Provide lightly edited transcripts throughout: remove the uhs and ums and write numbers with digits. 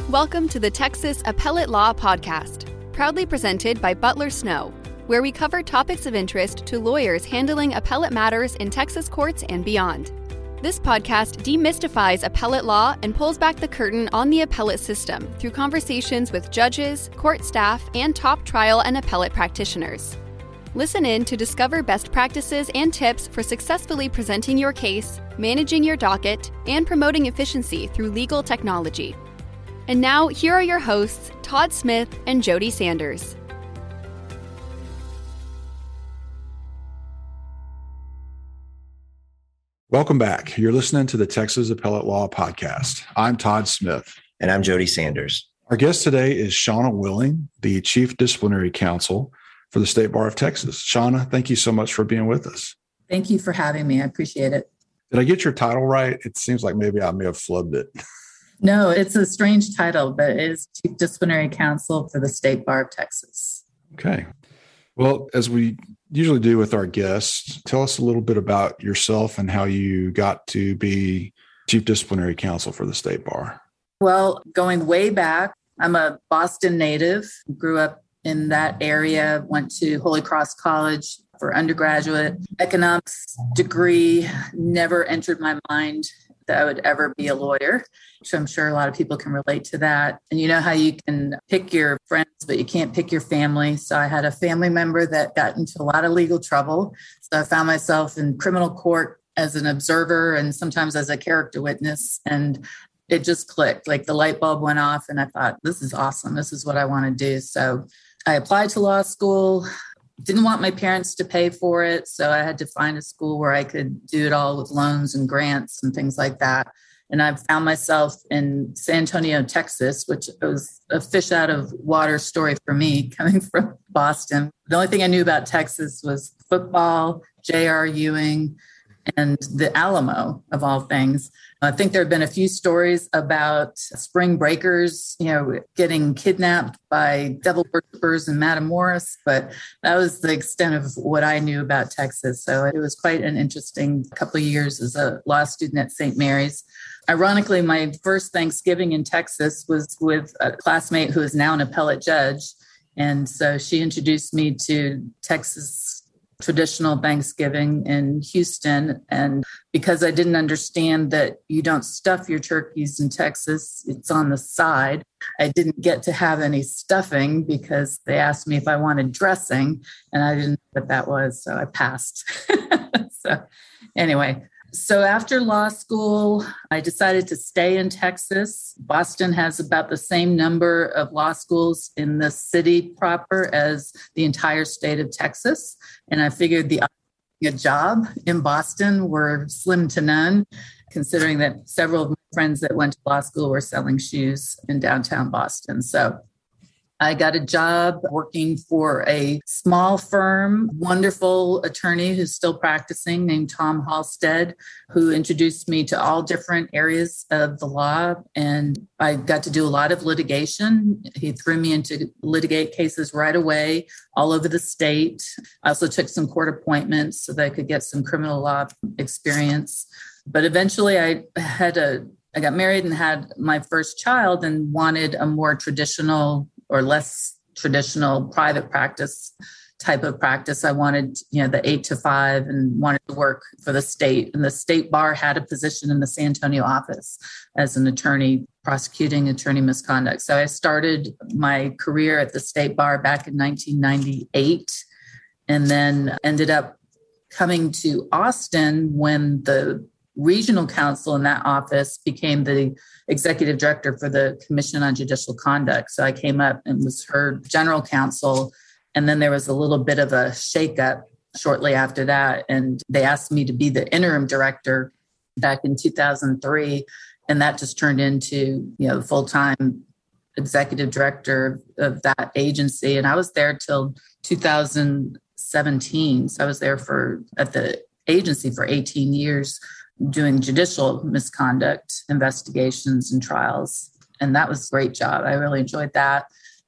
Welcome to the Texas Appellate Law Podcast, proudly presented by Butler Snow, where we cover topics of interest to lawyers handling appellate matters in Texas courts and beyond. This podcast demystifies appellate law and pulls back the curtain on the appellate system through conversations with judges, court staff, and top trial and appellate practitioners. Listen in to discover best practices and tips for successfully presenting your case, managing your docket, and promoting efficiency through legal technology. And now, here are your hosts, Todd Smith and Jody Sanders. Welcome back. You're listening to the Texas Appellate Law Podcast. I'm Todd Smith. And I'm Jody Sanders. Our guest today is Shauna Willing, the Chief Disciplinary Counsel for the State Bar of Texas. Shauna, thank you so much for being with us. Thank you for having me. I appreciate it. Did I get your title right? It seems like maybe I may have flubbed it. No, it's a strange title, but it is Chief Disciplinary Counsel for the State Bar of Texas. Okay. Well, as we usually do with our guests, tell us a little bit about yourself and how you got to be Chief Disciplinary Counsel for the State Bar. Well, going way back, I'm a Boston native, grew up in that area, went to Holy Cross College for undergraduate economics degree, never entered my mind that I would ever be a lawyer. So I'm sure a lot of people can relate to that. And you know how you can pick your friends, but you can't pick your family. So I had a family member that got into a lot of legal trouble. So I found myself in criminal court as an observer and sometimes as a character witness. And it just clicked, like the light bulb went off and I thought, this is awesome. This is what I want to do. So I applied to law school. Didn't want my parents to pay for it. So I had to find a school where I could do it all with loans and grants and things like that. And I found myself in San Antonio, Texas, which was a fish out of water story for me coming from Boston. The only thing I knew about Texas was football, J.R. Ewing, and the Alamo, of all things. I think there have been a few stories about spring breakers, getting kidnapped by devil worshippers in Matamoros, but that was the extent of what I knew about Texas. So it was quite an interesting couple of years as a law student at St. Mary's. Ironically, my first Thanksgiving in Texas was with a classmate who is now an appellate judge. And so she introduced me to Texas traditional Thanksgiving in Houston. And because I didn't understand that you don't stuff your turkeys in Texas, it's on the side, I didn't get to have any stuffing because they asked me if I wanted dressing and I didn't know what that was. So I passed. So after law school, I decided to stay in Texas. Boston has about the same number of law schools in the city proper as the entire state of Texas. And I figured a job in Boston were slim to none, considering that several of my friends that went to law school were selling shoes in downtown Boston. So I got a job working for a small firm, wonderful attorney who's still practicing named Tom Halstead, who introduced me to all different areas of the law. And I got to do a lot of litigation. He threw me into litigate cases right away all over the state. I also took some court appointments so that I could get some criminal law experience. But eventually I got married and had my first child and wanted a more traditional or less traditional private practice type of practice. I wanted, the 8 to 5 and wanted to work for the state. And the state bar had a position in the San Antonio office as an attorney prosecuting attorney misconduct. So I started my career at the state bar back in 1998 and then ended up coming to Austin when the regional counsel in that office became the executive director for the Commission on Judicial Conduct. So I came up and was her general counsel. And then there was a little bit of a shakeup shortly after that. And they asked me to be the interim director back in 2003. And that just turned into, the full-time executive director of that agency. And I was there till 2017. So I was there at the agency for 18 years. Doing judicial misconduct investigations and trials. And that was a great job. I really enjoyed that.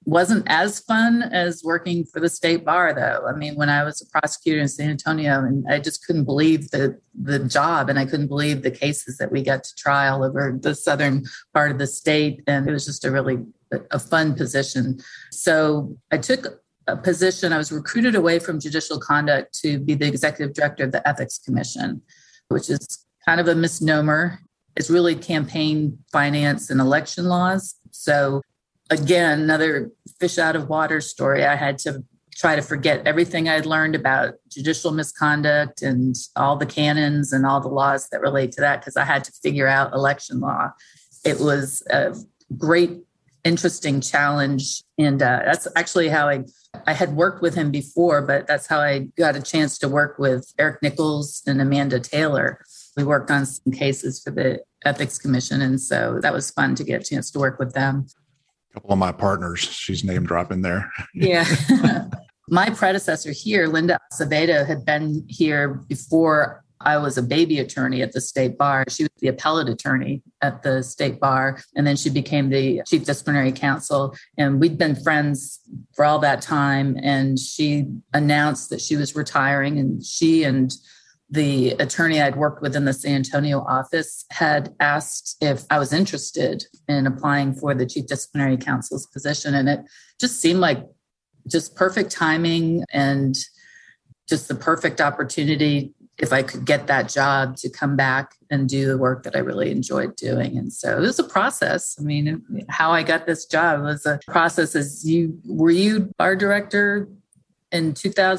wasn't as fun as working for the state bar, though. I mean, when I was a prosecutor in San Antonio, and I just couldn't believe the job, and I couldn't believe the cases that we got to trial over the southern part of the state. And it was just a fun position. So I took a position. I was recruited away from judicial conduct to be the executive director of the Ethics Commission, which is kind of a misnomer. It's really campaign finance and election laws. So again, another fish out of water story. I had to try to forget everything I'd learned about judicial misconduct and all the canons and all the laws that relate to that, because I had to figure out election law. It was a great, interesting challenge. And that's actually how I had worked with him before, but that's how I got a chance to work with Eric Nichols and Amanda Taylor. We worked on some cases for the Ethics Commission. And so that was fun to get a chance to work with them. A couple of my partners, she's name dropping there. Yeah. My predecessor here, Linda Acevedo, had been here before I was a baby attorney at the state bar. She was the appellate attorney at the state bar, and then she became the chief disciplinary counsel. And we'd been friends for all that time. And she announced that she was retiring, and she and the attorney I'd worked with in the San Antonio office had asked if I was interested in applying for the chief disciplinary counsel's position. And it just seemed like just perfect timing and just the perfect opportunity, if I could get that job, to come back and do the work that I really enjoyed doing. And so it was a process. I mean, how I got this job was a process. Were you bar director in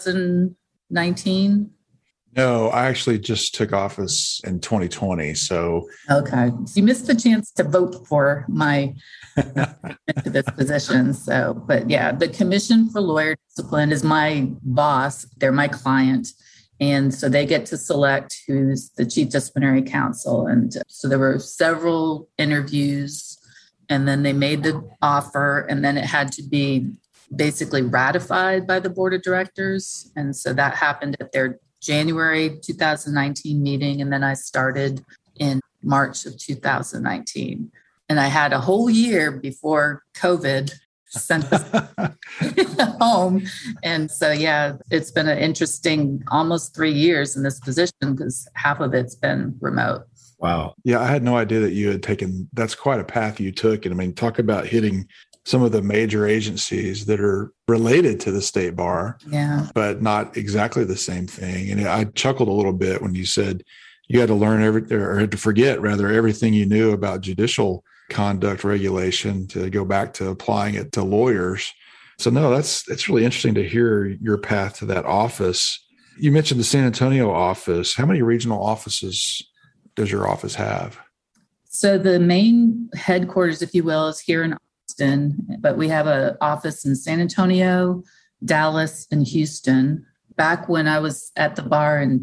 2019? No, I actually just took office in 2020. So okay, you missed the chance to vote for my into this position. So, but yeah, the Commission for Lawyer Discipline is my boss. They're my client. And so they get to select who's the chief disciplinary counsel. And so there were several interviews, and then they made the offer, and then it had to be basically ratified by the board of directors. And so that happened at their January 2019 meeting. And then I started in March of 2019. And I had a whole year before COVID sent us home. And so, yeah, it's been an interesting almost 3 years in this position, because half of it's been remote. Wow. Yeah, I had no idea that you had taken, that's quite a path you took. And I mean, talk about hitting some of the major agencies that are related to the state bar, but not exactly the same thing. And I chuckled a little bit when you said you had to learn or had to forget rather everything you knew about judicial conduct regulation to go back to applying it to lawyers. So no, it's really interesting to hear your path to that office. You mentioned the San Antonio office. How many regional offices does your office have? So the main headquarters, if you will, is here in Austin, but we have an office in San Antonio, Dallas, and Houston. Back when I was at the bar in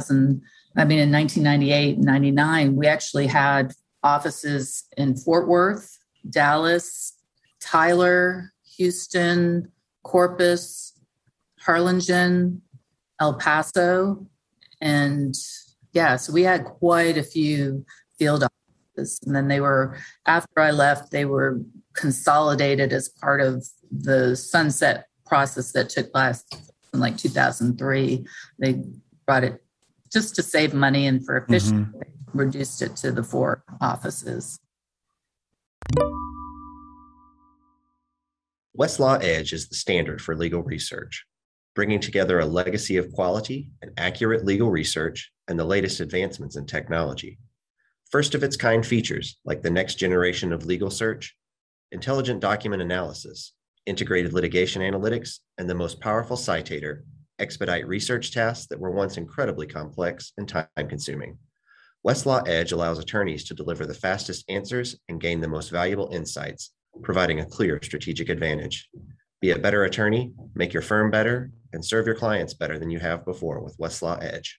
1998 and 99, we actually had offices in Fort Worth, Dallas, Tyler, Houston, Corpus, Harlingen, El Paso. And so we had quite a few field offices. And then after I left, they were consolidated as part of the sunset process that took place in 2003. They brought it just to save money and for efficiency. Mm-hmm. Reduced it to the 4 offices. Westlaw Edge is the standard for legal research, bringing together a legacy of quality and accurate legal research and the latest advancements in technology. First of its kind features like the next generation of legal search, intelligent document analysis, integrated litigation analytics, and the most powerful citator expedite research tasks that were once incredibly complex and time-consuming. Westlaw Edge allows attorneys to deliver the fastest answers and gain the most valuable insights, providing a clear strategic advantage. Be a better attorney, make your firm better, and serve your clients better than you have before with Westlaw Edge.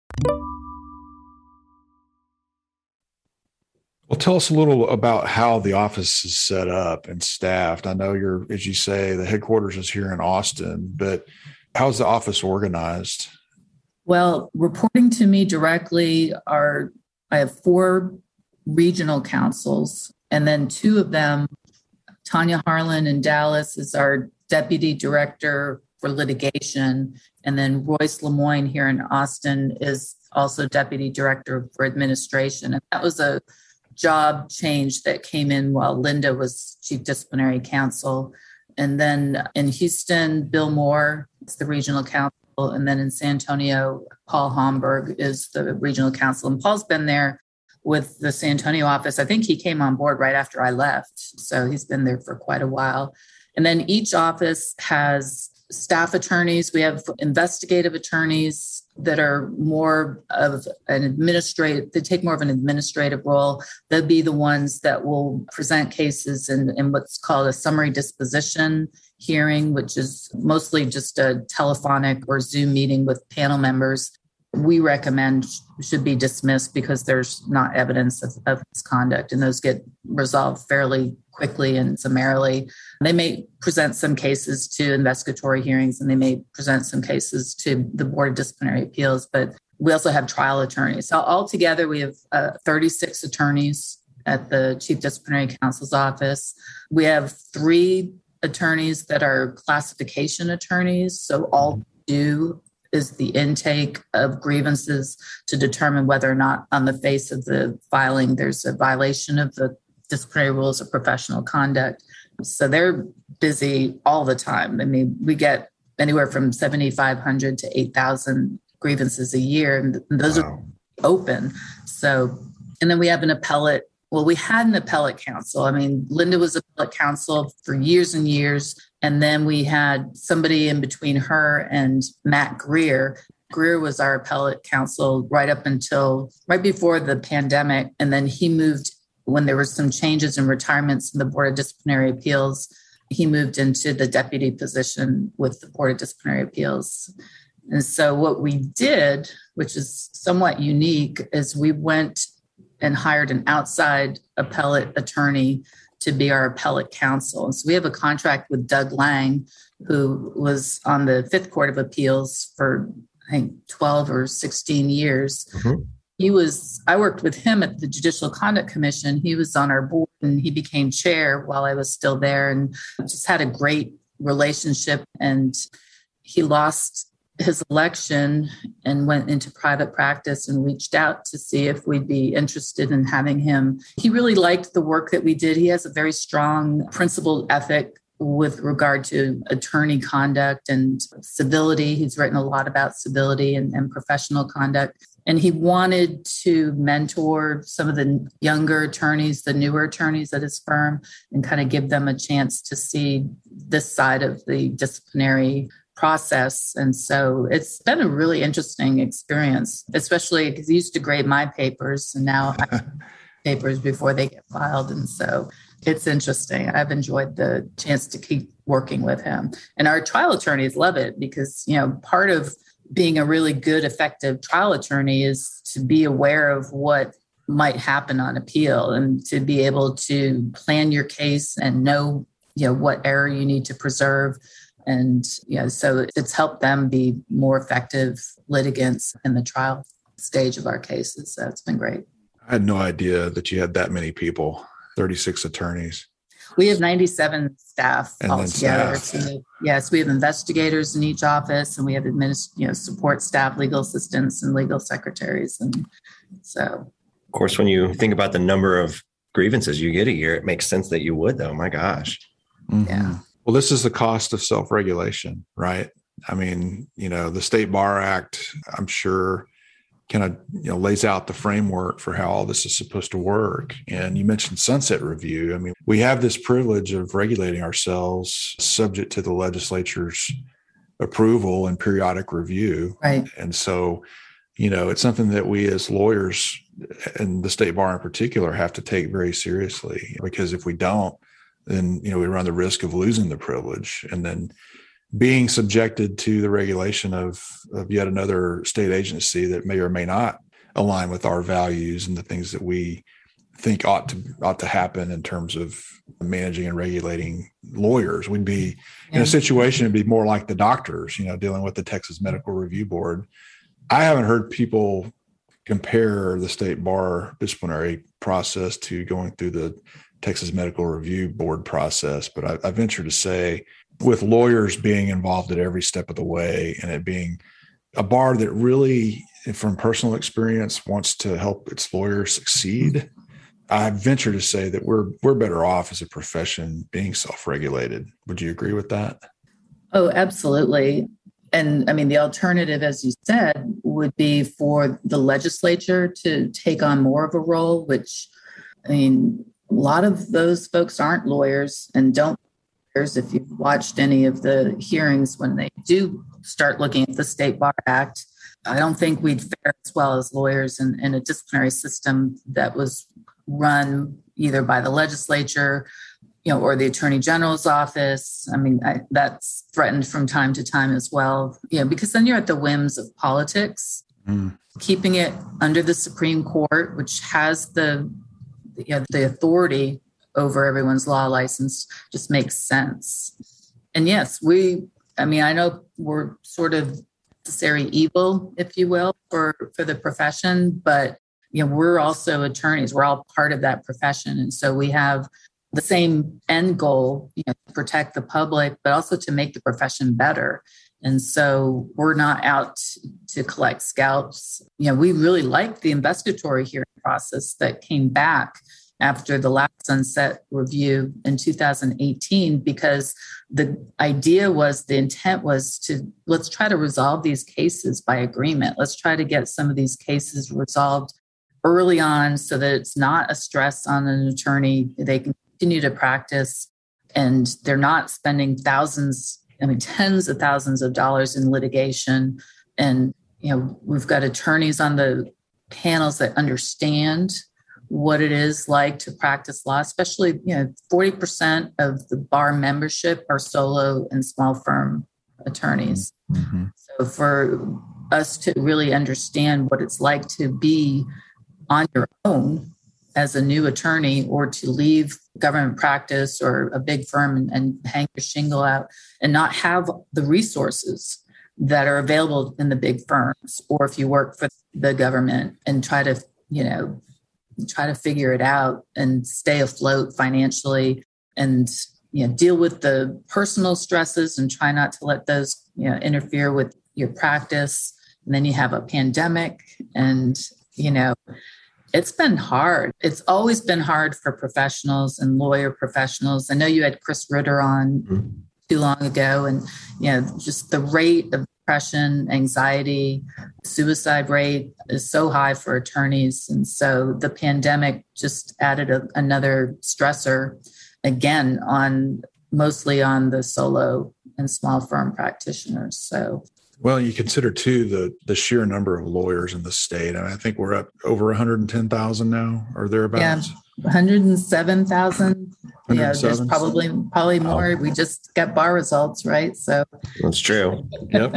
Well, tell us a little about how the office is set up and staffed. I know as you say, the headquarters is here in Austin, but how's the office organized? Well, reporting to me directly I have 4 regional counsels, and then 2 of them Tanya Harlan in Dallas is our deputy director for litigation. And then Royce Lemoyne here in Austin is also deputy director for administration. And that was a job change that came in while Linda was chief disciplinary counsel. And then in Houston, Bill Moore is the regional counsel. And then in San Antonio, Paul Homburg is the regional counsel. And Paul's been there with the San Antonio office. I think he came on board right after I left. So he's been there for quite a while. And then each office has staff attorneys. We have investigative attorneys that are more of an administrative, they take more of an administrative role. They'll be the ones that will present cases in what's called a summary disposition hearing, which is mostly just a telephonic or Zoom meeting with panel members. We recommend should be dismissed because there's not evidence of misconduct, and those get resolved fairly quickly and summarily. They may present some cases to investigatory hearings, and they may present some cases to the Board of Disciplinary Appeals, but we also have trial attorneys. So altogether, we have 36 attorneys at the Chief Disciplinary Counsel's office. We have 3 attorneys that are classification attorneys. So all they do is the intake of grievances to determine whether or not on the face of the filing there's a violation of the disciplinary rules of professional conduct. So they're busy all the time. I mean, we get anywhere from 7,500 to 8,000 grievances a year, and those are open. So, and then we have an appellate. Well, we had an appellate counsel. I mean, Linda was appellate counsel for years and years. And then we had somebody in between her and Matt Greer. Greer was our appellate counsel right before the pandemic. And then he moved when there were some changes in retirements in the Board of Disciplinary Appeals. He moved into the deputy position with the Board of Disciplinary Appeals. And so what we did, which is somewhat unique, is we went and hired an outside appellate attorney to be our appellate counsel. And so we have a contract with Doug Lang, who was on the Fifth Court of Appeals for, I think, 12 or 16 years. Mm-hmm. I worked with him at the Judicial Conduct Commission. He was on our board and he became chair while I was still there, and just had a great relationship. And he lost his election and went into private practice and reached out to see if we'd be interested in having him. He really liked the work that we did. He has a very strong principled ethic with regard to attorney conduct and civility. He's written a lot about civility and professional conduct. And he wanted to mentor some of the younger attorneys, the newer attorneys at his firm, and kind of give them a chance to see this side of the disciplinary process. And so it's been a really interesting experience, especially because he used to grade my papers and now I papers before they get filed. And so it's interesting. I've enjoyed the chance to keep working with him. And our trial attorneys love it because, part of being a really good, effective trial attorney is to be aware of what might happen on appeal and to be able to plan your case and know, what error you need to preserve. And so it's helped them be more effective litigants in the trial stage of our cases. So it's been great. I had no idea that you had that many people, 36 attorneys. We have 97 staff and altogether. So, yes, we have investigators in each office, and we have support staff, legal assistants, and legal secretaries. And so, of course, when you think about the number of grievances you get a year, it makes sense that you would, though. My gosh. Mm-hmm. Yeah. Well, this is the cost of self-regulation, right? I mean, the State Bar Act, I'm sure, kind of, lays out the framework for how all this is supposed to work. And you mentioned sunset review. I mean, we have this privilege of regulating ourselves subject to the legislature's approval and periodic review. Right. And so, it's something that we as lawyers, and the State Bar in particular, have to take very seriously, because if we don't, then, we run the risk of losing the privilege and then being subjected to the regulation of yet another state agency that may or may not align with our values and the things that we think ought to happen in terms of managing and regulating lawyers. We'd be in a situation, it'd be more like the doctors, dealing with the Texas Medical Review Board. I haven't heard people compare the State Bar disciplinary process to going through the Texas Medical Review Board process, but I venture to say with lawyers being involved at every step of the way and it being a bar that really, from personal experience, wants to help its lawyers succeed, I venture to say that we're better off as a profession being self-regulated. Would you agree with that? Oh, absolutely. And I mean, the alternative, as you said, would be for the legislature to take on more of a role, which, I mean, a lot of those folks aren't lawyers and don't lawyers. If you've watched any of the hearings when they do start looking at the State Bar Act, I don't think we'd fare as well as lawyers in a disciplinary system that was run either by the legislature, or the Attorney General's office. I mean, that's threatened from time to time as well, because then you're at the whims of politics. Keeping it under the Supreme Court, which has the authority over everyone's law license, just makes sense. And yes, I know we're sort of necessary evil, if you will, for the profession, but we're also attorneys. We're all part of that profession. And so we have the same end goal, to protect the public, but also to make the profession better. And so we're not out to collect scalps. We really liked the investigatory hearing process that came back after the last Sunset Review in 2018, because the intent was to, let's try to resolve these cases by agreement. Let's try to get some of these cases resolved early on so that it's not a stress on an attorney. They can continue to practice and they're not spending tens of thousands of dollars in litigation. And, we've got attorneys on the panels that understand what it is like to practice law, especially, 40% of the bar membership are solo and small firm attorneys. Mm-hmm. So for us to really understand what it's like to be on your own as a new attorney or to leave government practice or a big firm and hang your shingle out and not have the resources that are available in the big firms, or if you work for the government and try to figure it out and stay afloat financially and, deal with the personal stresses and try not to let those, interfere with your practice. And then you have a pandemic and, it's been hard. It's always been hard for professionals and lawyer professionals. I know you had Chris Ritter on too long ago, and just the rate of depression, anxiety, suicide rate is so high for attorneys. And so the pandemic just added another stressor again mostly on the solo and small firm practitioners. So. Well, you consider too the sheer number of lawyers in the state. I think we're up over 110,000 now, or thereabouts. Yeah, 107,000. Yeah, there's probably more. We just got bar results, right? So that's true. Yep.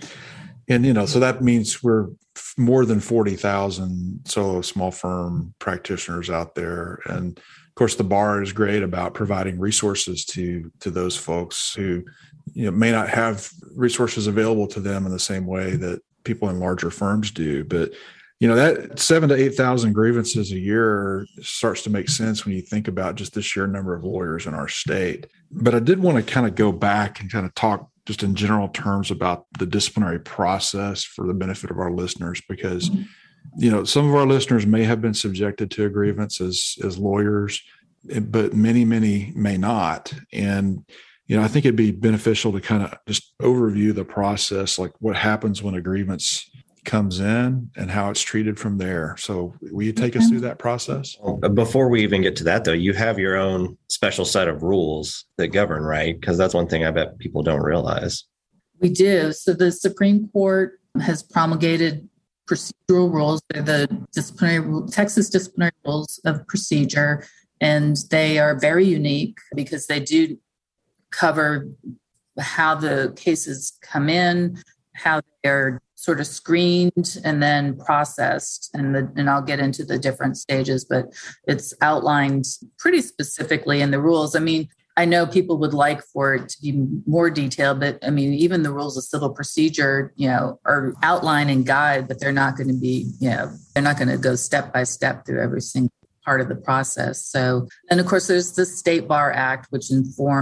And so that means we're more than 40,000 solo small firm practitioners out there, and of course the bar is great about providing resources to those folks who may not have resources available to them in the same way that people in larger firms do. But, that 7,000 to 8,000 grievances a year starts to make sense when you think about just the sheer number of lawyers in our state. But I did want to kind of go back and kind of talk just in general terms about the disciplinary process for the benefit of our listeners, because, some of our listeners may have been subjected to a grievance as lawyers, but many, many may not. And I think it'd be beneficial to kind of just overview the process, like what happens when a grievance comes in and how it's treated from there. So will you take us through that process? Before we even get to that, though, you have your own special set of rules that govern, right? Because that's one thing I bet people don't realize. We do. So the Supreme Court has promulgated procedural rules. They're the Texas disciplinary rules of procedure, and they are very unique because they do cover how the cases come in, how they're sort of screened and then processed. And I'll get into the different stages, but it's outlined pretty specifically in the rules. I mean, I know people would like for it to be more detailed, but I mean, even the rules of civil procedure, are outline and guide, but they're not going to be, they're not going to go step by step through every single part of the process. So, and of course, there's the State Bar Act, which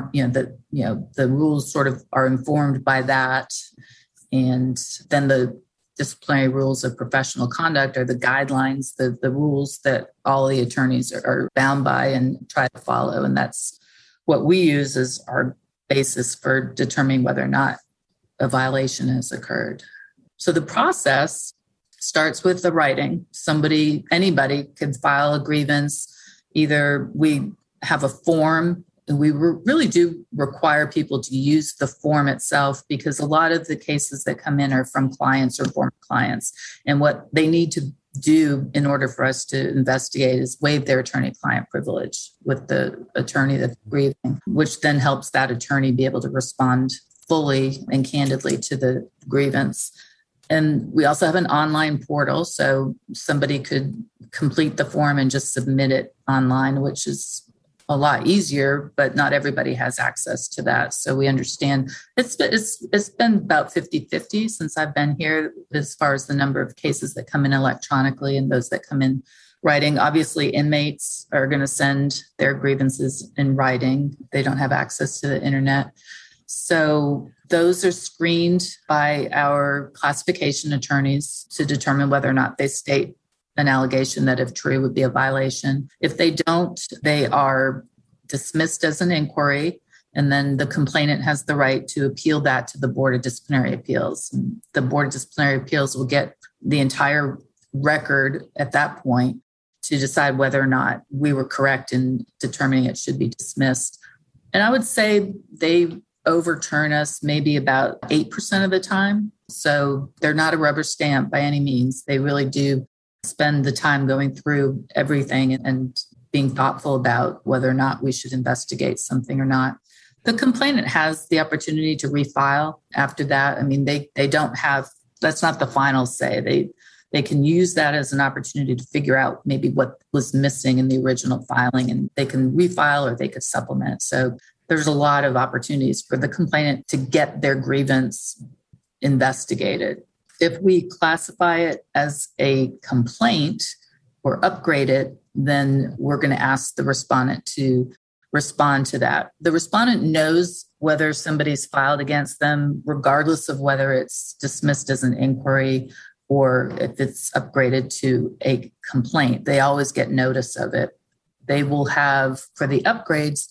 the rules sort of are informed by that. And then the disciplinary rules of professional conduct are the guidelines, the rules that all the attorneys are bound by and try to follow. And that's what we use as our basis for determining whether or not a violation has occurred. So the process starts with the writing. Anybody could file a grievance. Either we have a form, and we really do require people to use the form itself, because a lot of the cases that come in are from clients or former clients. And what they need to do in order for us to investigate is waive their attorney-client privilege with the attorney that's grieving, which then helps that attorney be able to respond fully and candidly to the grievance. And we also have an online portal, so somebody could complete the form and just submit it online, which is a lot easier, but not everybody has access to that. So we understand it's been about 50-50 since I've been here as far as the number of cases that come in electronically and those that come in writing. Obviously, inmates are going to send their grievances in writing. They don't have access to the internet. So those are screened by our classification attorneys to determine whether or not they state an allegation that, if true, would be a violation. If they don't, they are dismissed as an inquiry, and then the complainant has the right to appeal that to the Board of Disciplinary Appeals. And the Board of Disciplinary Appeals will get the entire record at that point to decide whether or not we were correct in determining it should be dismissed. And I would say they overturn us maybe about 8% of the time. So they're not a rubber stamp by any means. They really do spend the time going through everything and being thoughtful about whether or not we should investigate something or not. The complainant has the opportunity to refile after that. I mean, they don't have, that's not the final say. They can use that as an opportunity to figure out maybe what was missing in the original filing, and they can refile or they could supplement. So there's a lot of opportunities for the complainant to get their grievance investigated. If we classify it as a complaint or upgrade it, then we're going to ask the respondent to respond to that. The respondent knows whether somebody's filed against them, regardless of whether it's dismissed as an inquiry or if it's upgraded to a complaint. They always get notice of it. They will have, for the upgrades,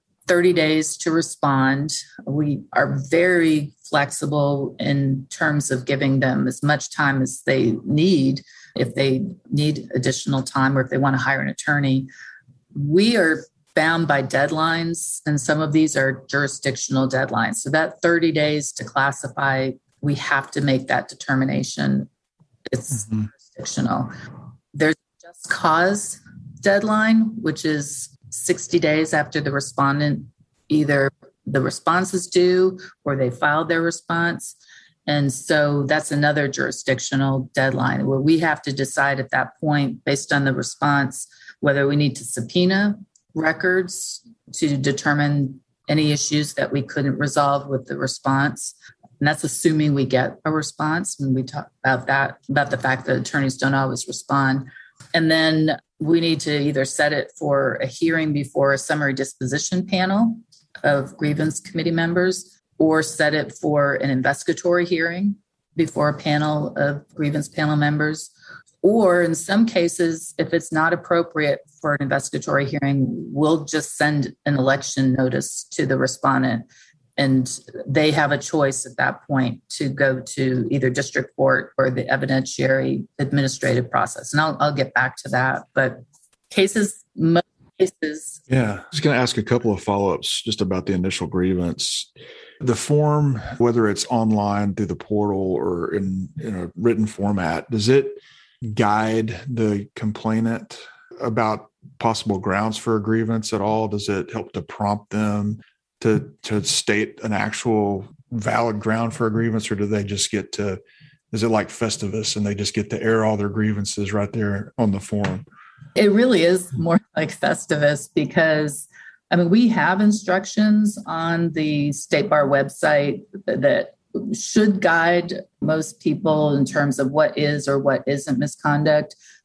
30 days to respond. We are very flexible in terms of giving them as much time as they need. If they need additional time or if they want to hire an attorney, we are bound by deadlines, and some of these are jurisdictional deadlines. So that 30 days to classify, we have to make that determination. It's jurisdictional. There's a just cause deadline, which is 60 days after the respondent, either the response is due or they filed their response. And so that's another jurisdictional deadline where we have to decide at that point, based on the response, whether we need to subpoena records to determine any issues that we couldn't resolve with the response. And that's assuming we get a response. When we talk about that, about the fact that attorneys don't always respond. And then we need to either set it for a hearing before a summary disposition panel of grievance committee members, or set it for an investigatory hearing before a panel of grievance panel members. Or in some cases, if it's not appropriate for an investigatory hearing, we'll just send an election notice to the respondent, and they have a choice at that point to go to either district court or the evidentiary administrative process. And I'll get back to that. But most cases. Yeah, I was going to ask a couple of follow-ups just about the initial grievance. The form, whether it's online through the portal or in a written format, does it guide the complainant about possible grounds for a grievance at all? Does it help to prompt them to state an actual valid ground for a grievance, or do they just get to, is it like Festivus and they just get to air all their grievances right there on the form? It really is more like Festivus because, I mean, we have instructions on the State Bar website that should guide most people in terms of what is or what isn't misconduct.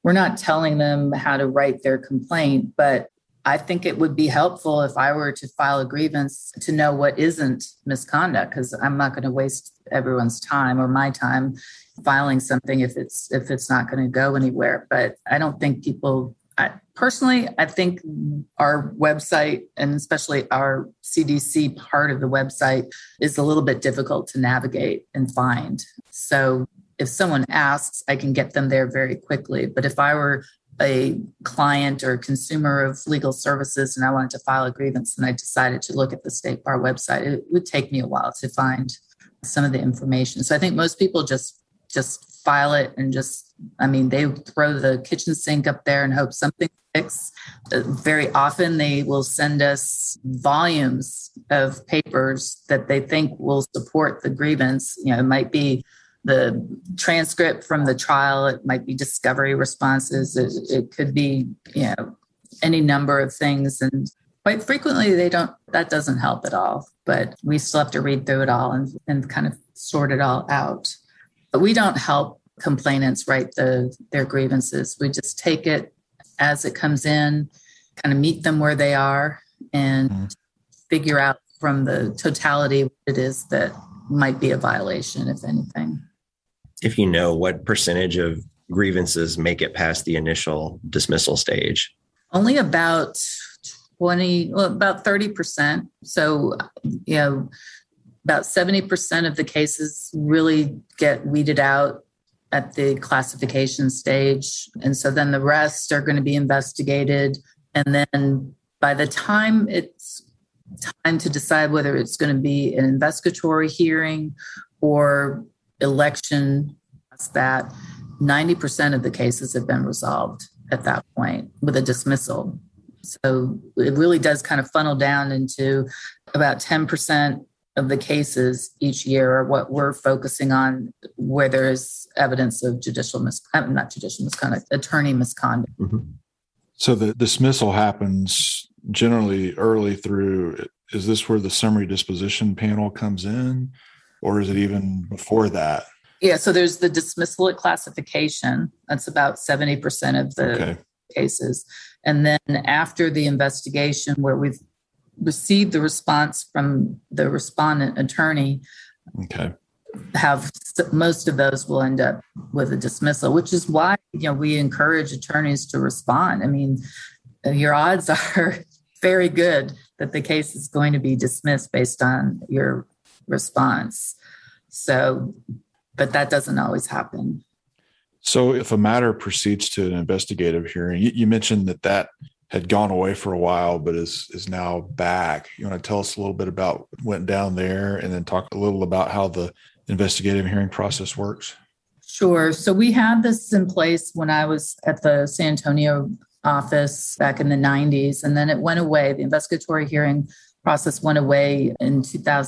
we're not telling them how to write their complaint, but I think it would be helpful if I were to file a grievance to know what isn't misconduct, because I'm not going to waste everyone's time or my time filing something if it's not going to go anywhere. But I don't think people, I think our website, and especially our CDC part of the website, is a little bit difficult to navigate and find. So if someone asks, I can get them there very quickly. But if I were a client or consumer of legal services and I wanted to file a grievance and I decided to look at the State Bar website, it would take me a while to find some of the information. So I think most people just file it and they throw the kitchen sink up there and hope something sticks. Very often they will send us volumes of papers that they think will support the grievance. It might be the transcript from the trial. It might be discovery responses. It could be, any number of things. And quite frequently that doesn't help at all, but we still have to read through it all and kind of sort it all out. But we don't help complainants write their grievances. We just take it as it comes in, kind of meet them where they are and figure out from the totality what it is that might be a violation, if anything. If you know what percentage of grievances make it past the initial dismissal stage? Only about 30%. So, about 70% of the cases really get weeded out at the classification stage. And so then the rest are going to be investigated. And then by the time it's time to decide whether it's going to be an investigatory hearing or election, that 90% of the cases have been resolved at that point with a dismissal. So it really does kind of funnel down into about 10% of the cases each year are what we're focusing on, where there is evidence of attorney misconduct. Mm-hmm. So the dismissal happens generally early through. Is this where the summary disposition panel comes in, or is it even before that? Yeah, so there's the dismissal at classification. That's about 70% of the cases. And then after the investigation, where we've received the response from the respondent attorney, most of those will end up with a dismissal, which is why we encourage attorneys to respond. I mean, your odds are very good that the case is going to be dismissed based on your response. So, but that doesn't always happen. So if a matter proceeds to an investigative hearing, you mentioned that had gone away for a while, but is now back. You want to tell us a little bit about what went down there and then talk a little about how the investigative hearing process works? Sure. So we had this in place when I was at the San Antonio office back in the 90s, and then it went away. The investigatory hearing process went away in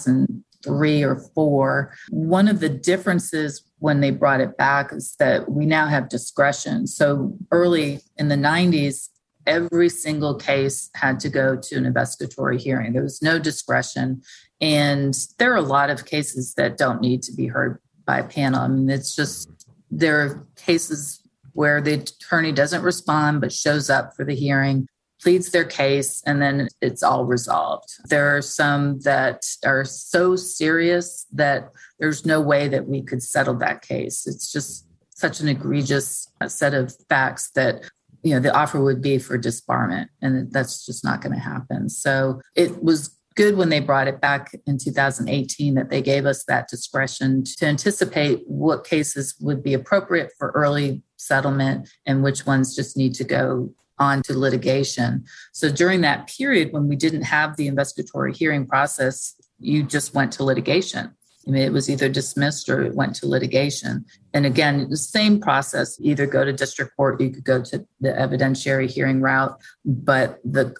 2003 or 4. One of the differences when they brought it back is that we now have discretion. So early in the 90s, every single case had to go to an investigatory hearing. There was no discretion. And there are a lot of cases that don't need to be heard by a panel. I mean, it's just, there are cases where the attorney doesn't respond, but shows up for the hearing, pleads their case, and then it's all resolved. There are some that are so serious that there's no way that we could settle that case. It's just such an egregious set of facts that the offer would be for disbarment, and that's just not going to happen. So it was good when they brought it back in 2018 that they gave us that discretion to anticipate what cases would be appropriate for early settlement and which ones just need to go on to litigation. So during that period when we didn't have the investigatory hearing process, you just went to litigation. I mean, it was either dismissed or it went to litigation. And again, the same process, either go to district court, you could go to the evidentiary hearing route, but the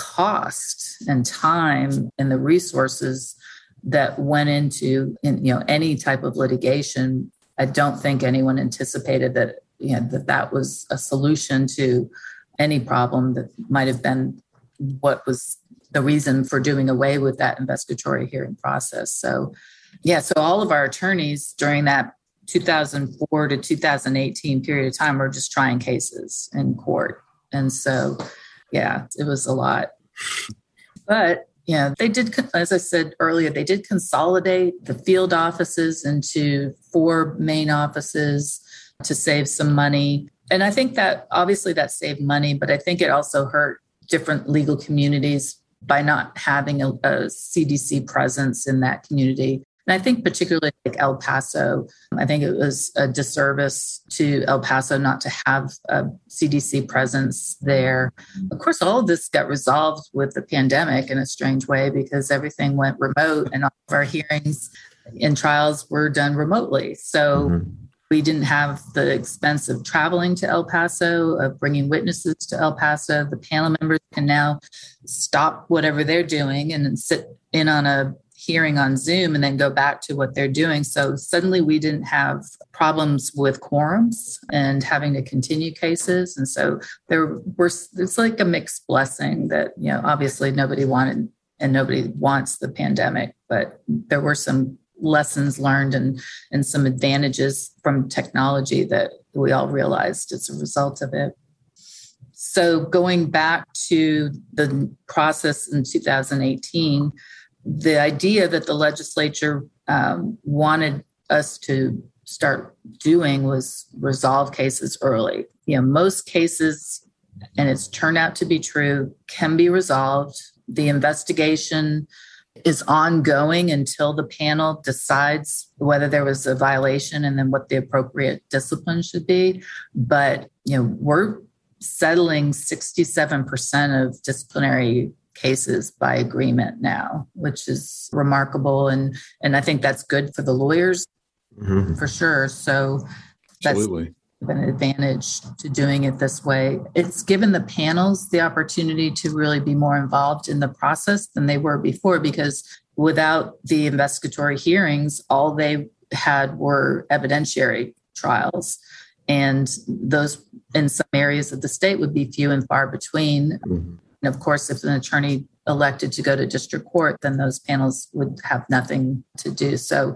cost and time and the resources that went into any type of litigation, I don't think anyone anticipated that that was a solution to any problem that might have been what was the reason for doing away with that investigatory hearing process. So all of our attorneys during that 2004 to 2018 period of time were just trying cases in court. And so, yeah, it was a lot. But yeah, they did, as I said earlier, they did consolidate the field offices into 4 main offices to save some money. And I think that obviously that saved money, but I think it also hurt different legal communities by not having a CDC presence in that community. And I think particularly like El Paso, I think it was a disservice to El Paso not to have a CDC presence there. Of course, all of this got resolved with the pandemic in a strange way because everything went remote and all of our hearings and trials were done remotely. So we didn't have the expense of traveling to El Paso, of bringing witnesses to El Paso. The panel members can now stop whatever they're doing and sit in on a hearing on Zoom and then go back to what they're doing. So suddenly we didn't have problems with quorums and having to continue cases. And so it's like a mixed blessing that, obviously nobody wanted and nobody wants the pandemic, but there were some lessons learned and some advantages from technology that we all realized as a result of it. So going back to the process in 2018, the idea that the legislature wanted us to start doing was resolve cases early. Most cases, and it's turned out to be true, can be resolved. The investigation is ongoing until the panel decides whether there was a violation and then what the appropriate discipline should be. But, we're settling 67% of disciplinary cases by agreement now, which is remarkable. And I think that's good for the lawyers for sure. So that's an advantage to doing it this way. It's given the panels the opportunity to really be more involved in the process than they were before, because without the investigatory hearings, all they had were evidentiary trials. And those in some areas of the state would be few and far between. And of course, if an attorney elected to go to district court, then those panels would have nothing to do. So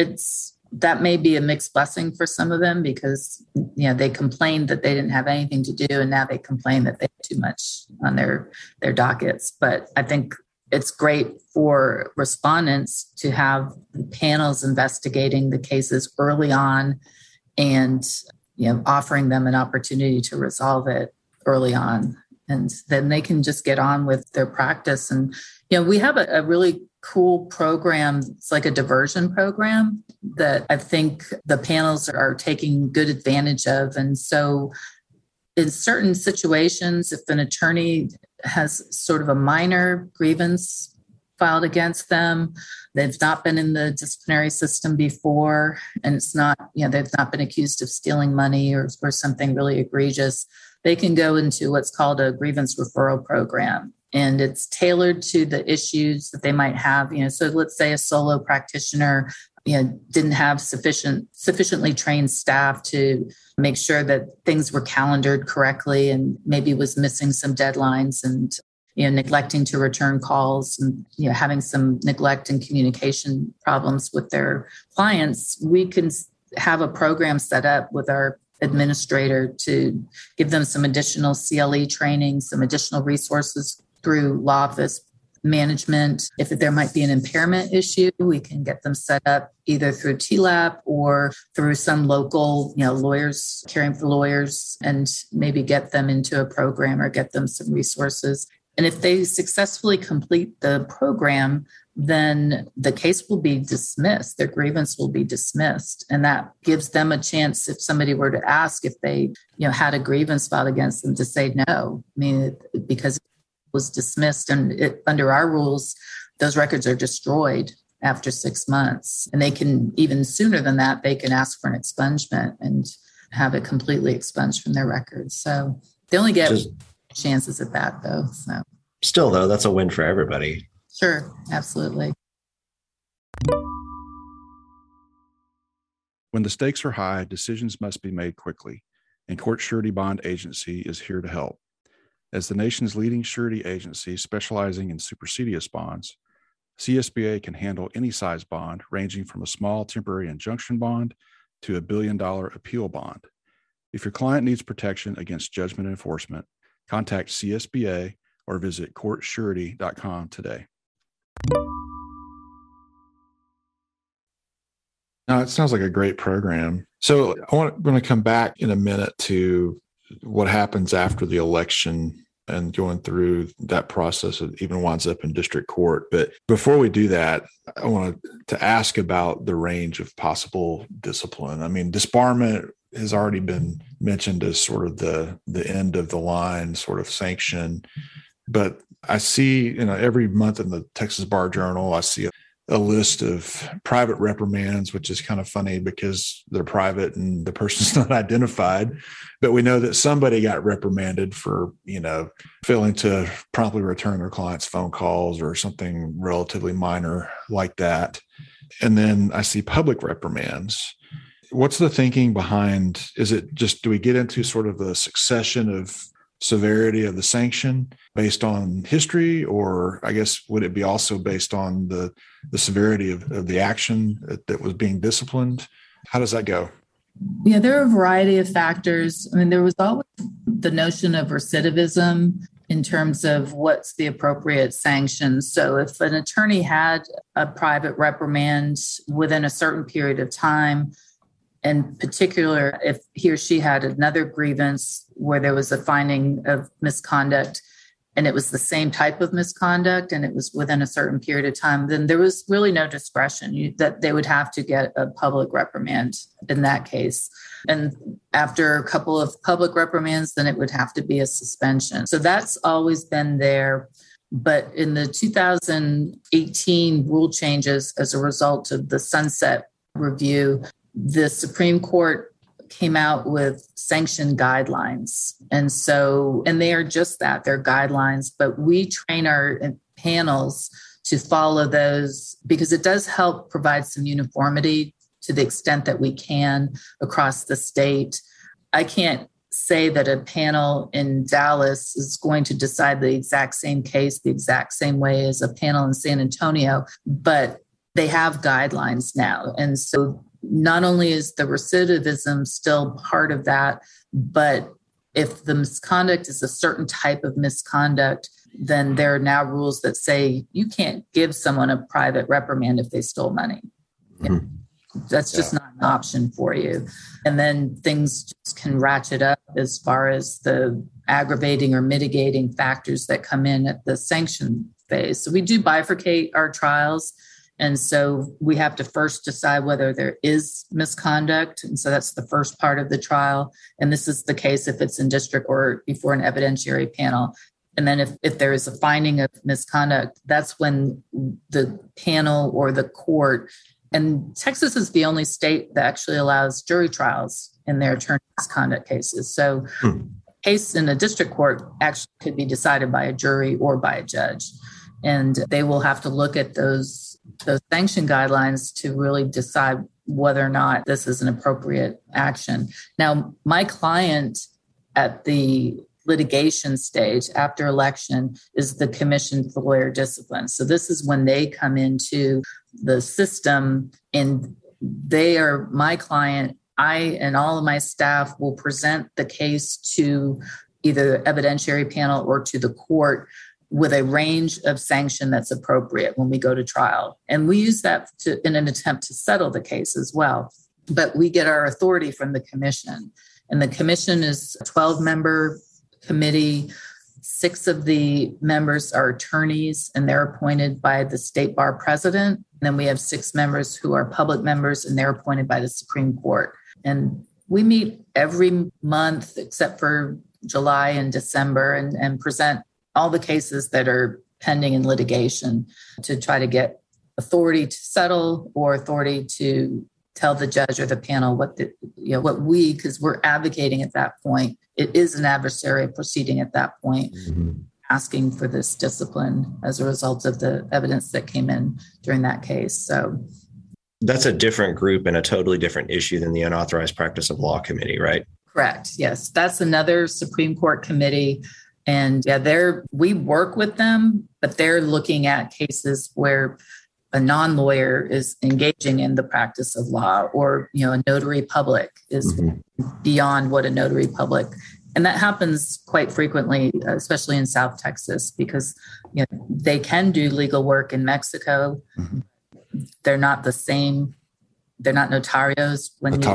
that may be a mixed blessing for some of them because, they complained that they didn't have anything to do. And now they complain that they have too much on their dockets. But I think it's great for respondents to have panels investigating the cases early on and, offering them an opportunity to resolve it early on. And then they can just get on with their practice. And, we have a really cool program. It's like a diversion program that I think the panels are taking good advantage of. And so in certain situations, if an attorney has sort of a minor grievance filed against them, they've not been in the disciplinary system before, and it's not, they've not been accused of stealing money or something really egregious, they can go into what's called a grievance referral program. And it's tailored to the issues that they might have. So let's say a solo practitioner, didn't have sufficiently trained staff to make sure that things were calendared correctly and maybe was missing some deadlines and, neglecting to return calls and, having some neglect and communication problems with their clients. We can have a program set up with our administrator to give them some additional CLE training, some additional resources through law office management. If there might be an impairment issue, we can get them set up either through TLAP or through some local, lawyers, caring for lawyers, and maybe get them into a program or get them some resources. And if they successfully complete the program, then the case will be dismissed. Their grievance will be dismissed. And that gives them a chance, if somebody were to ask if they, had a grievance filed against them, to say no. Because it was dismissed, and under our rules, those records are destroyed after 6 months. And they can, even sooner than that, they can ask for an expungement and have it completely expunged from their records. So they only get chances at that, though. So still, though, that's a win for everybody. Sure, absolutely. When the stakes are high, decisions must be made quickly, and Court Surety Bond Agency is here to help. As the nation's leading surety agency specializing in supersedeas bonds, CSBA can handle any size bond, ranging from a small temporary injunction bond to $1 billion appeal bond. If your client needs protection against judgment enforcement, contact CSBA or visit courtsurety.com today. Now, it sounds like a great program. So I'm going to come back in a minute to what happens after the election and going through that process. It even winds up in district court. But before we do that, I want to ask about the range of possible discipline. I mean, disbarment has already been mentioned as sort of the end of the line sort of sanction. But I see, every month in the Texas Bar Journal, I see a list of private reprimands, which is kind of funny because they're private and the person's not identified. But we know that somebody got reprimanded for, failing to promptly return their client's phone calls or something relatively minor like that. And then I see public reprimands. What's the thinking behind, is it just, do we get into sort of the succession of severity of the sanction based on history, or I guess would it be also based on the severity of the action that was being disciplined? How does that go? Yeah, there are a variety of factors. I mean, there was always the notion of recidivism in terms of what's the appropriate sanction. So if an attorney had a private reprimand within a certain period of time, in particular, if he or she had another grievance where there was a finding of misconduct and it was the same type of misconduct and it was within a certain period of time, then there was really no discretion that they would have to get a public reprimand in that case. And after a couple of public reprimands, then it would have to be a suspension. So that's always been there. But in the 2018 rule changes as a result of the sunset review, the Supreme Court came out with sanction guidelines. And they are just that, they're guidelines, but we train our panels to follow those because it does help provide some uniformity to the extent that we can across the state. I can't say that a panel in Dallas is going to decide the exact same case the exact same way as a panel in San Antonio, but they have guidelines now. And so not only is the recidivism still part of that, but if the misconduct is a certain type of misconduct, then there are now rules that say you can't give someone a private reprimand if they stole money. Mm-hmm. That's just not an option for you. And then things just can ratchet up as far as the aggravating or mitigating factors that come in at the sanction phase. So we do bifurcate our trials. And so we have to first decide whether there is misconduct. And so that's the first part of the trial. And this is the case if it's in district or before an evidentiary panel. And then if there is a finding of misconduct, that's when the panel or the court, and Texas is the only state that actually allows jury trials in their attorney misconduct cases. So a case in a district court actually could be decided by a jury or by a judge. And they will have to look at those sanction guidelines to really decide whether or not this is an appropriate action. Now, my client at the litigation stage after election is the Commission for Lawyer Discipline. So this is when they come into the system and they are my client. I and all of my staff will present the case to either the evidentiary panel or to the court with a range of sanction that's appropriate when we go to trial. And we use that in an attempt to settle the case as well. But we get our authority from the commission. And the commission is a 12-member committee. 6 of the members are attorneys, and they're appointed by the state bar president. And then we have 6 members who are public members, and they're appointed by the Supreme Court. And we meet every month except for July and December and present all the cases that are pending in litigation to try to get authority to settle or authority to tell the judge or the panel because we're advocating at that point. It is an adversarial proceeding at that point, asking for this discipline as a result of the evidence that came in during that case. So that's a different group and a totally different issue than the Unauthorized Practice of Law Committee, right? Correct. Yes. That's another Supreme Court committee. And we work with them, but they're looking at cases where a non-lawyer is engaging in the practice of law, or, a notary public is beyond what a notary public. And that happens quite frequently, especially in South Texas, because they can do legal work in Mexico. They're not the same. They're not notarios.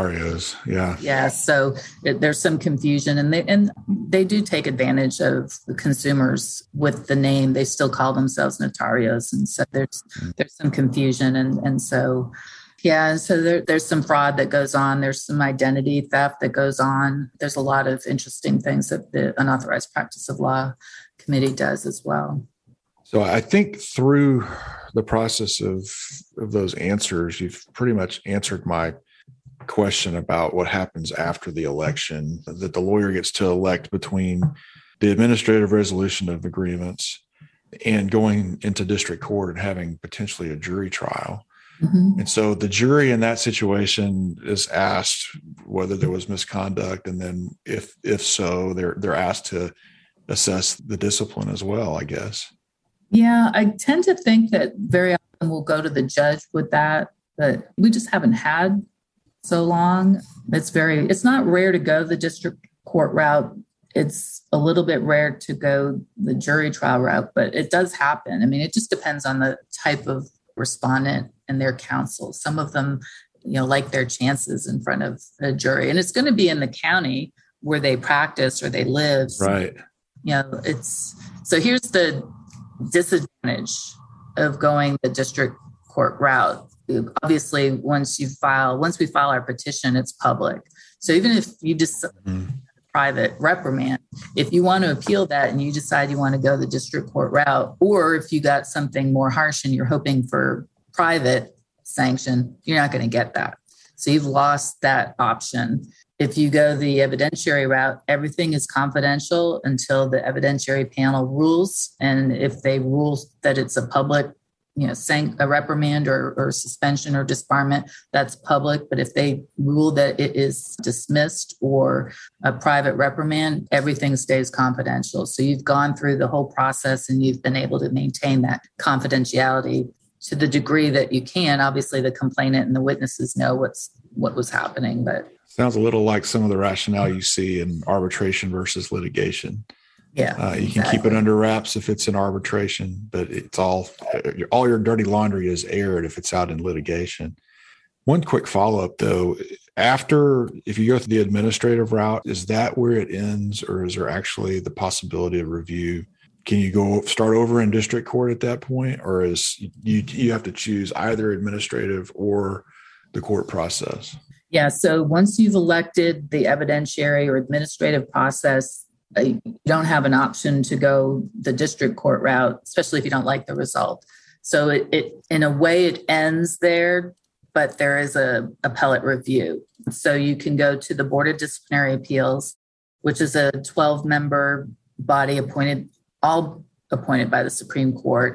Yeah. So there's some confusion, and they do take advantage of the consumers with the name. They still call themselves notarios, and so there's some confusion, and so. Yeah, and so there's some fraud that goes on. There's some identity theft that goes on. There's a lot of interesting things that the Unauthorized Practice of Law Committee does as well. So I think through the process of those answers, you've pretty much answered my question about what happens after the election, that the lawyer gets to elect between the administrative resolution of agreements and going into district court and having potentially a jury trial. And so the jury in that situation is asked whether there was misconduct, and then if so, they're asked to assess the discipline as well, I guess. Yeah, I tend to think that very often we'll go to the judge with that, but we just haven't had so long. It's not rare to go the district court route. It's a little bit rare to go the jury trial route, but it does happen. I mean, it just depends on the type of respondent and their counsel. Some of them, like their chances in front of a jury, and it's going to be in the county where they practice or they live. Right. So here's the disadvantage of going the district court route. Obviously, once we file our petition, it's public. So even if you just private reprimand, if you want to appeal that and you decide you want to go the district court route, or if you got something more harsh and you're hoping for private sanction, you're not going to get that. So you've lost that option. If you go the evidentiary route, everything is confidential until the evidentiary panel rules. And if they rule that it's a public, a reprimand or suspension or disbarment, that's public. But if they rule that it is dismissed or a private reprimand, everything stays confidential. So you've gone through the whole process and you've been able to maintain that confidentiality to the degree that you can. Obviously, the complainant and the witnesses know what was happening, but sounds a little like some of the rationale you see in arbitration versus litigation. Yeah, you can keep it under wraps if it's in arbitration, but it's all your dirty laundry is aired if it's out in litigation. One quick follow-up though, if you go through the administrative route, is that where it ends, or is there actually the possibility of review? Can you start over in district court at that point, or is you have to choose either administrative or the court process? Yeah, so once you've elected the evidentiary or administrative process, you don't have an option to go the district court route, especially if you don't like the result. So it in a way it ends there, but there is a appellate review. So you can go to the Board of Disciplinary Appeals, which is a 12-member body all appointed by the Supreme Court,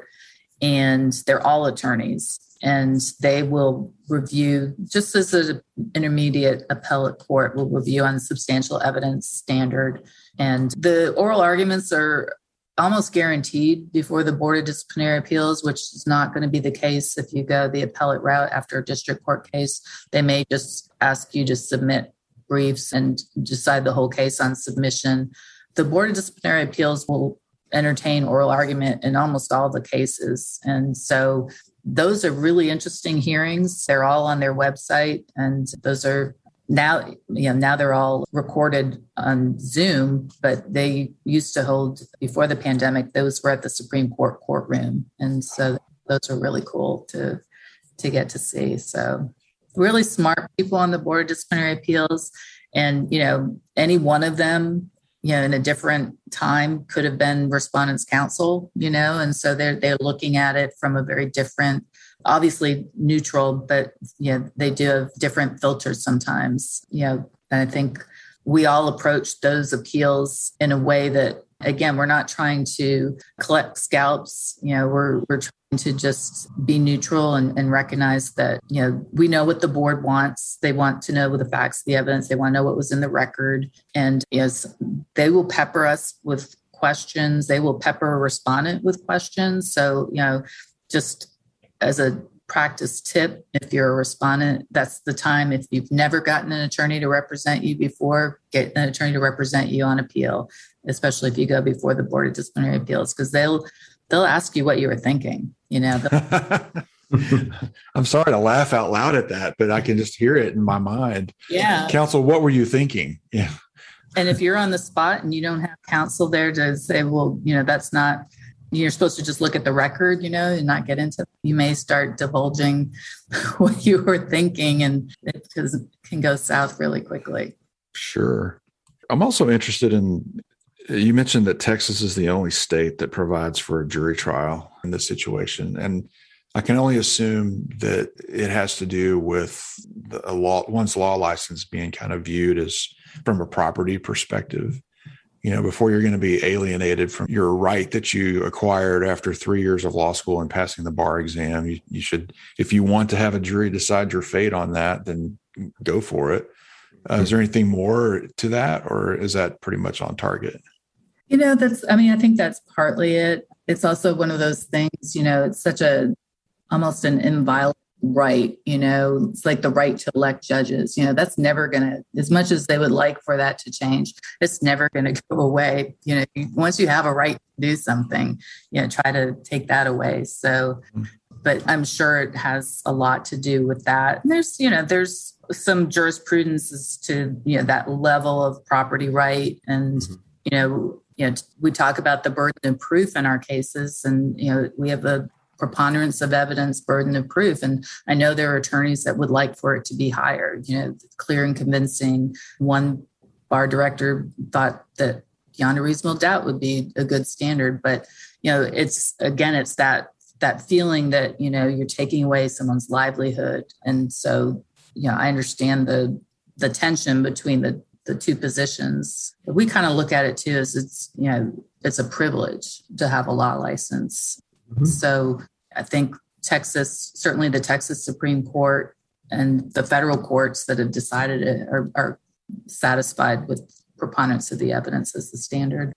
and they're all attorneys. And they will review, just as an intermediate appellate court will review on substantial evidence standard. And the oral arguments are almost guaranteed before the Board of Disciplinary Appeals, which is not going to be the case if you go the appellate route after a district court case. They may just ask you to submit briefs and decide the whole case on submission. The Board of Disciplinary Appeals will entertain oral argument in almost all the cases. And so those are really interesting hearings. They're all on their website, and those are now they're all recorded on Zoom, but they used to hold, before the pandemic, those were at the Supreme Court courtroom. And so those are really cool to get to see. So really smart people on the Board of Disciplinary Appeals, and, any one of them, in a different time could have been respondents' counsel, and so they're looking at it from a very different, obviously neutral, but they do have different filters sometimes. And I think we all approach those appeals in a way that, again, we're not trying to collect scalps. We're trying to just be neutral and recognize that, we know what the board wants. They want to know the facts, the evidence. They want to know what was in the record. And yes, they will pepper us with questions. They will pepper a respondent with questions. So, just as a practice tip. If you're a respondent, that's the time. If you've never gotten an attorney to represent you before, get an attorney to represent you on appeal, especially if you go before the Board of Disciplinary Appeals, because they'll ask you what you were thinking. I'm sorry to laugh out loud at that, but I can just hear it in my mind. Yeah. Counsel, what were you thinking? Yeah. And if you're on the spot and you don't have counsel there to say, well, that's not, you're supposed to just look at the record, and not get into it. You may start divulging what you were thinking, and it can go south really quickly. Sure. I'm also interested in, you mentioned that Texas is the only state that provides for a jury trial in this situation. And I can only assume that it has to do with one's law license being kind of viewed as from a property perspective. Before you're going to be alienated from your right that you acquired after 3 years of law school and passing the bar exam, you should, if you want to have a jury decide your fate on that, then go for it. Is there anything more to that, or is that pretty much on target? I think that's partly it. It's also one of those things, it's such almost an inviolate right, it's like the right to elect judges, that's never going to, as much as they would like for that to change, it's never going to go away. Once you have a right to do something, try to take that away. So, but I'm sure it has a lot to do with that. And there's some jurisprudence as to, that level of property right. And, we talk about the burden of proof in our cases, and, we have a preponderance of evidence burden of proof. And I know there are attorneys that would like for it to be higher, clear and convincing. One bar director thought that beyond a reasonable doubt would be a good standard. But, it's that feeling that, you're taking away someone's livelihood. And so, I understand the tension between the two positions. But we kind of look at it too as it's a privilege to have a law license. Mm-hmm. So I think Texas, certainly the Texas Supreme Court and the federal courts that have decided it are satisfied with preponderance of the evidence as the standard.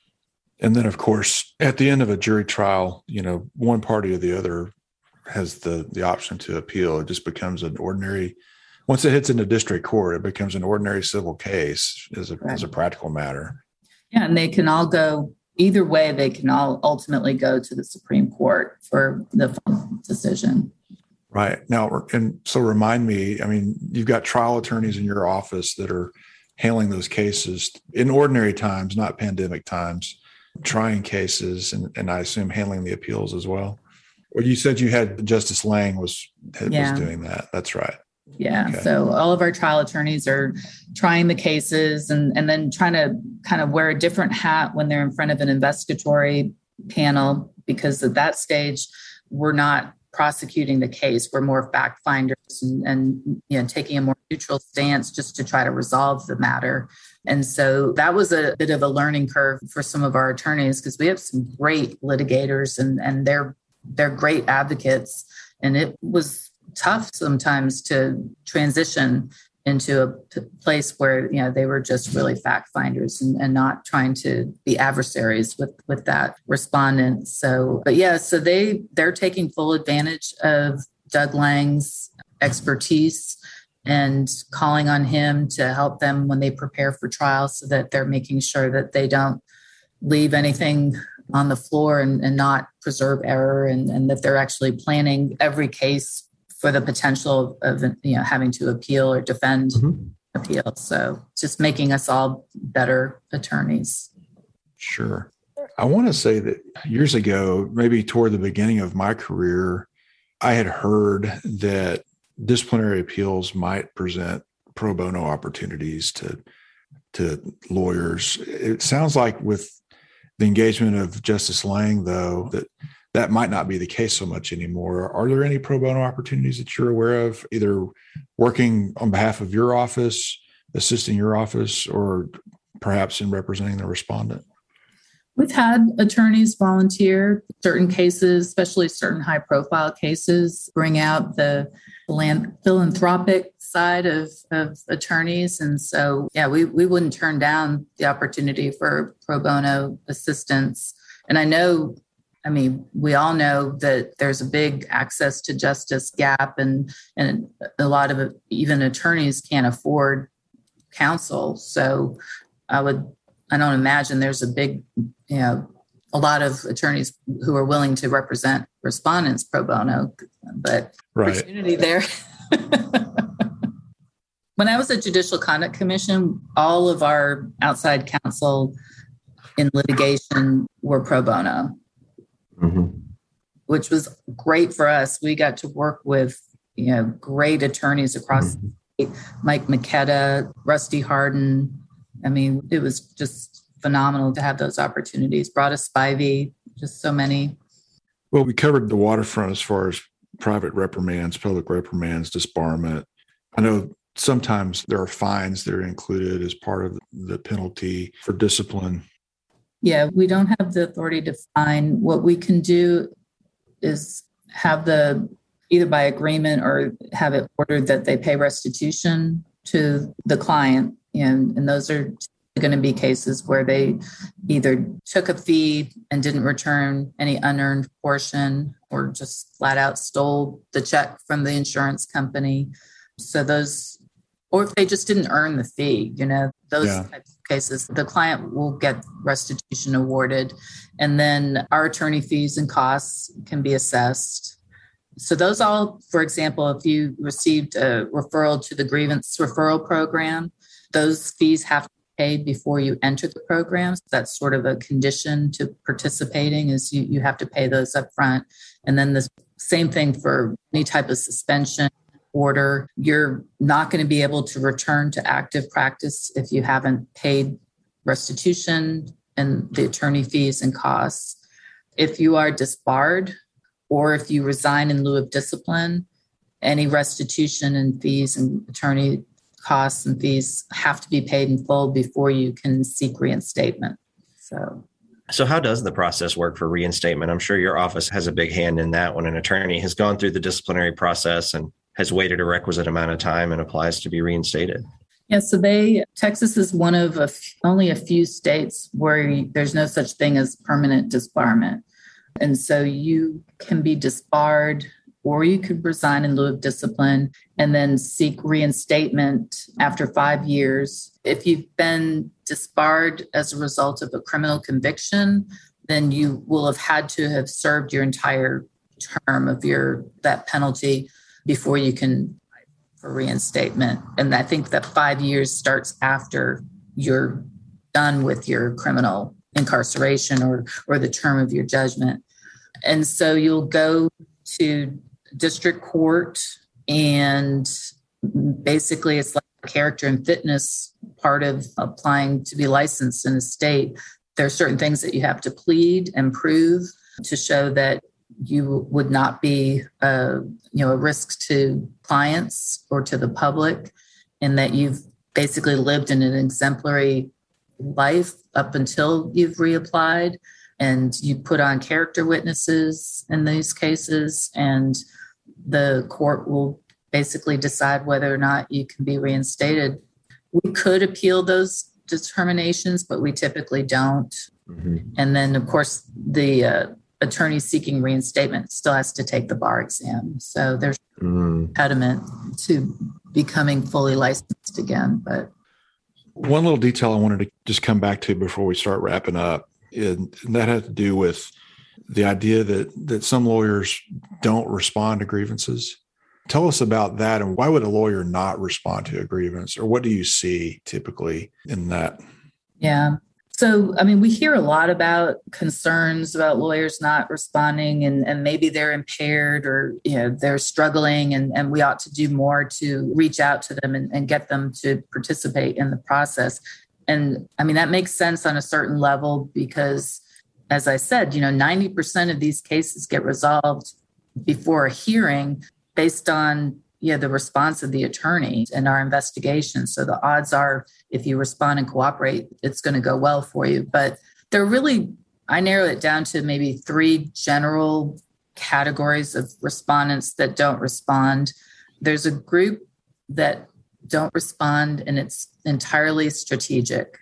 And then, of course, at the end of a jury trial, one party or the other has the option to appeal. It just becomes an ordinary, once it hits into district court, it becomes an ordinary civil case as a practical matter. Yeah, and they can all go either way. They can all ultimately go to the Supreme Court for the final decision. Right. Now, and so remind me, you've got trial attorneys in your office that are handling those cases in ordinary times, not pandemic times, trying cases, and I assume handling the appeals as well. Well, you said you had Justice Lang was doing that. That's right. Yeah. Okay. So all of our trial attorneys are trying the cases and then trying to kind of wear a different hat when they're in front of an investigatory panel, because at that stage, we're not prosecuting the case. We're more fact finders and taking a more neutral stance just to try to resolve the matter. And so that was a bit of a learning curve for some of our attorneys, because we have some great litigators and they're great advocates. And it was tough sometimes to transition into a place where, they were just really fact finders and not trying to be adversaries with that respondent. So, so they're taking full advantage of Doug Lang's expertise and calling on him to help them when they prepare for trial, so that they're making sure that they don't leave anything on the floor and not preserve error, and that they're actually planning every case for the potential of having to appeal or defend appeal. So just making us all better attorneys. Sure. I want to say that years ago, maybe toward the beginning of my career, I had heard that disciplinary appeals might present pro bono opportunities to lawyers. It sounds like with the engagement of Justice Lang, though, that might not be the case so much anymore. Are there any pro bono opportunities that you're aware of, either working on behalf of your office, assisting your office, or perhaps in representing the respondent? We've had attorneys volunteer certain cases, especially certain high profile cases, bring out the philanthropic side of attorneys. And so, we wouldn't turn down the opportunity for pro bono assistance. And I know I mean, we all know that there's a big access to justice gap, and a lot of even attorneys can't afford counsel. So I don't imagine there's a lot of attorneys who are willing to represent respondents pro bono, but opportunity there. When I was at Judicial Conduct Commission, all of our outside counsel in litigation were pro bono, which was great for us. We got to work with, great attorneys across the state, Mike McKetta, Rusty Harden. I mean, it was just phenomenal to have those opportunities. Brought us Spivey, just so many. Well, we covered the waterfront as far as private reprimands, public reprimands, disbarment. I know sometimes there are fines that are included as part of the penalty for discipline. Yeah, we don't have the authority to fine. What we can do is have either by agreement or have it ordered that they pay restitution to the client. And those are going to be cases where they either took a fee and didn't return any unearned portion, or just flat out stole the check from the insurance company. So or if they just didn't earn the fee, those types of cases, the client will get restitution awarded. And then our attorney fees and costs can be assessed. So those all, for example, if you received a referral to the grievance referral program, those fees have to be paid before you enter the program. So that's sort of a condition to participating, is you have to pay those up front. And then the same thing for any type of suspension order. You're not going to be able to return to active practice if you haven't paid restitution and the attorney fees and costs. If you are disbarred or if you resign in lieu of discipline, any restitution and fees and attorney costs and fees have to be paid in full before you can seek reinstatement. So how does the process work for reinstatement? I'm sure your office has a big hand in that when an attorney has gone through the disciplinary process and has waited a requisite amount of time and applies to be reinstated. Yeah, so Texas is one of only a few states where there's no such thing as permanent disbarment. And so you can be disbarred, or you could resign in lieu of discipline and then seek reinstatement after 5 years. If you've been disbarred as a result of a criminal conviction, then you will have had to have served your entire term of that penalty before you can apply for reinstatement. And I think that 5 years starts after you're done with your criminal incarceration or the term of your judgment. And so you'll go to district court, and basically it's like a character and fitness part of applying to be licensed in a state. There are certain things that you have to plead and prove to show that you would not be a risk to clients or to the public, and that you've basically lived in an exemplary life up until you've reapplied, and you put on character witnesses in these cases, and the court will basically decide whether or not you can be reinstated. We could appeal those determinations, but we typically don't. And then, of course, the attorney seeking reinstatement still has to take the bar exam. So there's an impediment to becoming fully licensed again. But one little detail I wanted to just come back to before we start wrapping up, and that had to do with the idea that some lawyers don't respond to grievances. Tell us about that, and why would a lawyer not respond to a grievance, or what do you see typically in that? Yeah. So, I mean, we hear a lot about concerns about lawyers not responding, and maybe they're impaired, or they're struggling, and we ought to do more to reach out to them and get them to participate in the process. And I mean, that makes sense on a certain level because, as I said, 90% of these cases get resolved before a hearing based on the response of the attorney and our investigation. So the odds are, if you respond and cooperate, it's going to go well for you. But I narrow it down to maybe 3 general categories of respondents that don't respond. There's a group that don't respond, and it's entirely strategic.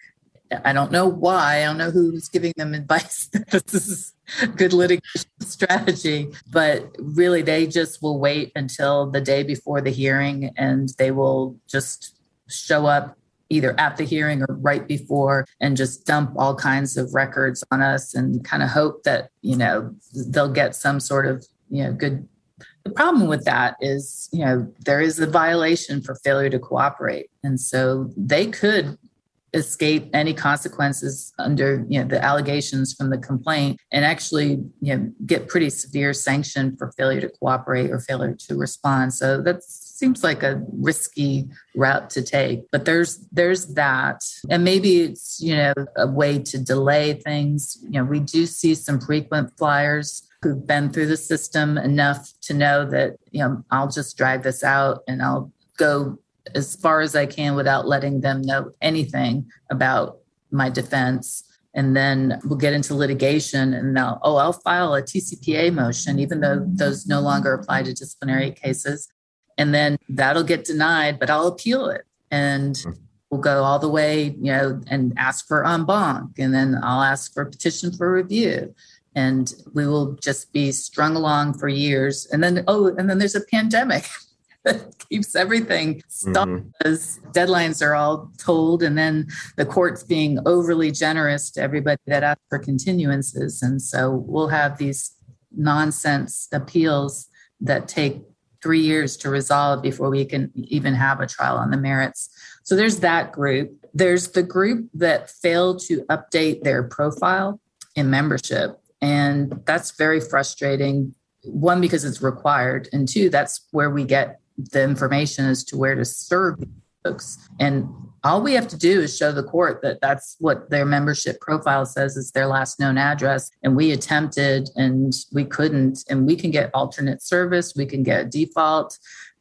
I don't know why. I don't know who's giving them advice that this is good litigation strategy, but really they just will wait until the day before the hearing, and they will just show up either at the hearing or right before and just dump all kinds of records on us and kind of hope that, they'll get some sort of, good. The problem with that is, there is a violation for failure to cooperate. And so they could escape any consequences under, the allegations from the complaint and actually, get pretty severe sanction for failure to cooperate or failure to respond. So that seems like a risky route to take, but there's that. And maybe it's, a way to delay things. We do see some frequent flyers who've been through the system enough to know that, I'll just drag this out and I'll go as far as I can without letting them know anything about my defense. And then we'll get into litigation and I'll file a TCPA motion, even though those no longer apply to disciplinary cases. And then that'll get denied, but I'll appeal it. And we'll go all the way, and ask for en banc. And then I'll ask for a petition for review. And we will just be strung along for years. And then there's a pandemic that keeps everything stopped as deadlines are all told. And then the court's being overly generous to everybody that asks for continuances. And so we'll have these nonsense appeals that take 3 years to resolve before we can even have a trial on the merits. So there's that group. There's the group that failed to update their profile in membership. And that's very frustrating. One, because it's required. And two, that's where we get the information as to where to serve folks. And all we have to do is show the court that that's what their membership profile says is their last known address. And we attempted and we couldn't. And we can get alternate service. We can get a default.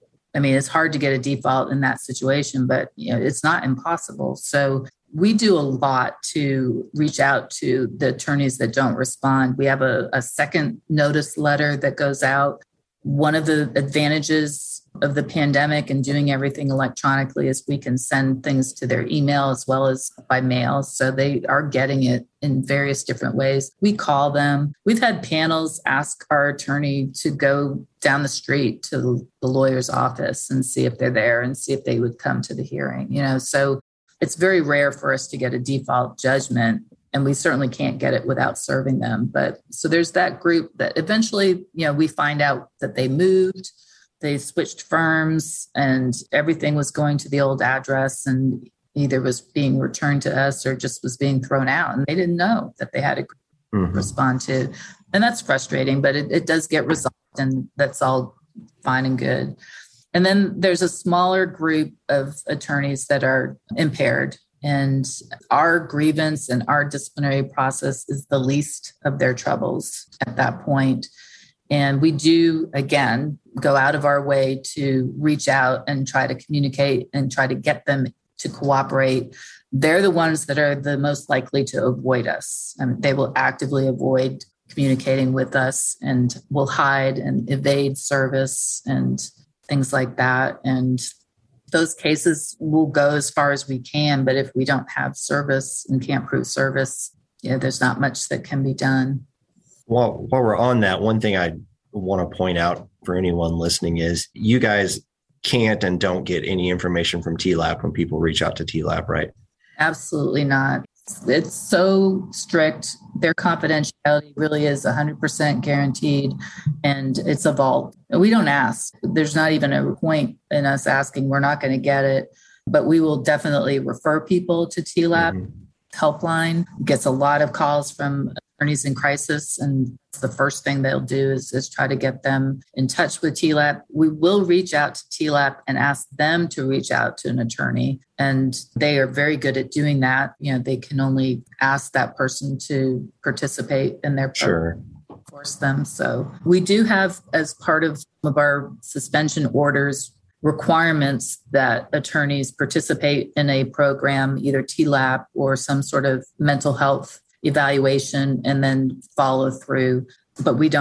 I mean, it's hard to get a default in that situation, but it's not impossible. So we do a lot to reach out to the attorneys that don't respond. We have a second notice letter that goes out. One of the advantages of the pandemic and doing everything electronically is we can send things to their email as well as by mail. So they are getting it in various different ways. We call them. We've had panels ask our attorney to go down the street to the lawyer's office and see if they're there and see if they would come to the hearing. So it's very rare for us to get a default judgment, and we certainly can't get it without serving them. But so there's that group that eventually, we find out that they moved, they switched firms, and everything was going to the old address and either was being returned to us or just was being thrown out. And they didn't know that they had to respond to. And that's frustrating, but it does get resolved, and that's all fine and good. And then there's a smaller group of attorneys that are impaired, and our grievance and our disciplinary process is the least of their troubles at that point. And we do, again, go out of our way to reach out and try to communicate and try to get them to cooperate. They're the ones that are the most likely to avoid us. They will actively avoid communicating with us and will hide and evade service and things like that. And those cases will go as far as we can. But if we don't have service and can't prove service, there's not much that can be done. Well, while we're on that, one thing I want to point out for anyone listening is you guys can't and don't get any information from TLAP when people reach out to TLAP, right? Absolutely not. It's so strict. Their confidentiality really is 100% guaranteed, and it's a vault. We don't ask. There's not even a point in us asking. We're not going to get it, but we will definitely refer people to TLAP. Helpline gets a lot of calls from attorneys in crisis, and the first thing they'll do is try to get them in touch with TLAP. We will reach out to TLAP and ask them to reach out to an attorney, and they are very good at doing that. They can only ask that person to participate in their program. Sure. Force them. So we do have, as part of some of our suspension orders, requirements that attorneys participate in a program, either TLAP or some sort of mental health evaluation, and then follow through. But we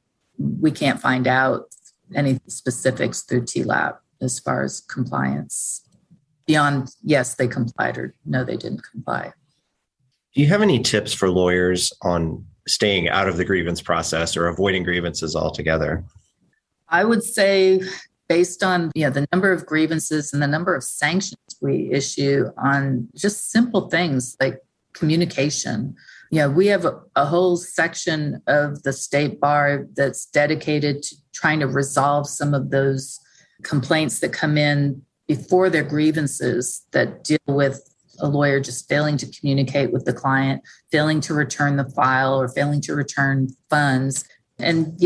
can't find out any specifics through TLAP as far as compliance. Beyond, yes, they complied, or no, they didn't comply. Do you have any tips for lawyers on staying out of the grievance process or avoiding grievances altogether? I would say based on the number of grievances and the number of sanctions we issue on just simple things like communication. We have a whole section of the state bar that's dedicated to trying to resolve some of those complaints that come in before their grievances that deal with a lawyer just failing to communicate with the client, failing to return the file or failing to return funds. And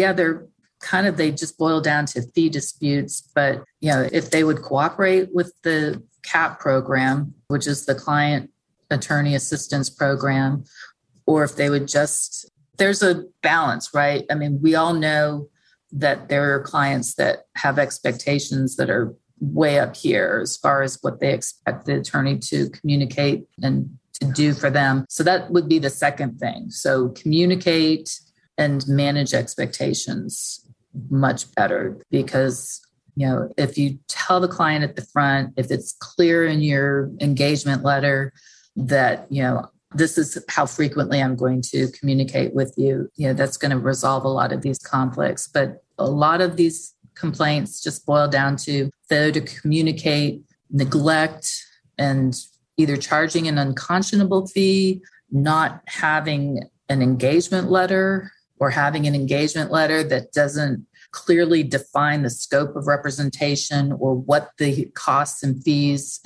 they just boil down to fee disputes. But, if they would cooperate with the CAP program, which is the Client Attorney Assistance Program, or if they would there's a balance, right? I mean, we all know that there are clients that have expectations that are way up here as far as what they expect the attorney to communicate and to do for them. So that would be the second thing. So communicate and manage expectations much better, because if you tell the client at the front, if it's clear in your engagement letter that this is how frequently I'm going to communicate with you, that's going to resolve a lot of these conflicts. But a lot of these complaints just boil down to failure to communicate, neglect, and either charging an unconscionable fee, not having an engagement letter, or having an engagement letter that doesn't clearly define the scope of representation or what the costs and fees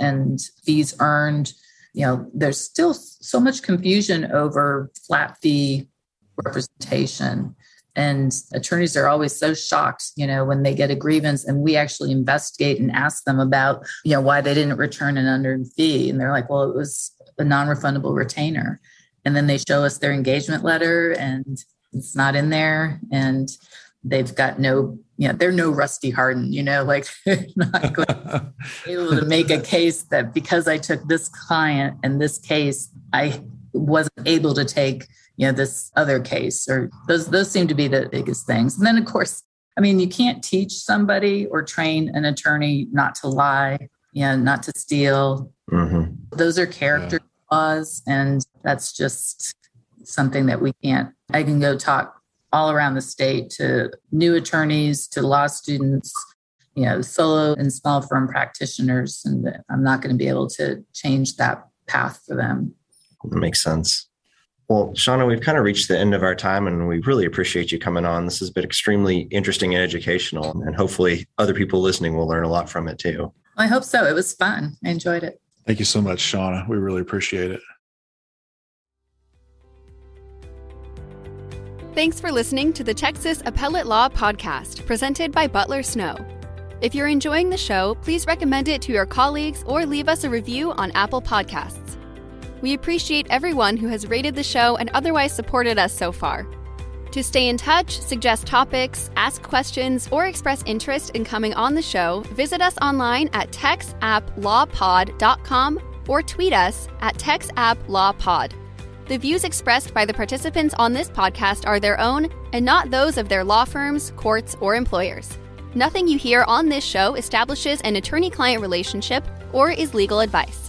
earned. There's still so much confusion over flat fee representation. And attorneys are always so shocked, when they get a grievance and we actually investigate and ask them about, why they didn't return an unearned fee. And they're like, well, it was a non-refundable retainer. And then they show us their engagement letter and it's not in there. And they've got they're no Rusty Hardin, they're not going to be able to make a case that because I took this client and this case, I wasn't able to take this other case, or those seem to be the biggest things. And then, of course, you can't teach somebody or train an attorney not to lie, not to steal. Mm-hmm. Those are character flaws, and that's just something that we can't. I can go talk all around the state to new attorneys, to law students, solo and small firm practitioners, and I'm not going to be able to change that path for them. That makes sense. Well, Shauna, we've kind of reached the end of our time, and we really appreciate you coming on. This has been extremely interesting and educational, and hopefully other people listening will learn a lot from it too. I hope so. It was fun. I enjoyed it. Thank you so much, Shauna. We really appreciate it. Thanks for listening to the Texas Appellate Law Podcast, presented by Butler Snow. If you're enjoying the show, please recommend it to your colleagues or leave us a review on Apple Podcasts. We appreciate everyone who has rated the show and otherwise supported us so far. To stay in touch, suggest topics, ask questions, or express interest in coming on the show, visit us online at texapplawpod.com or tweet us at texapplawpod. The views expressed by the participants on this podcast are their own and not those of their law firms, courts, or employers. Nothing you hear on this show establishes an attorney-client relationship or is legal advice.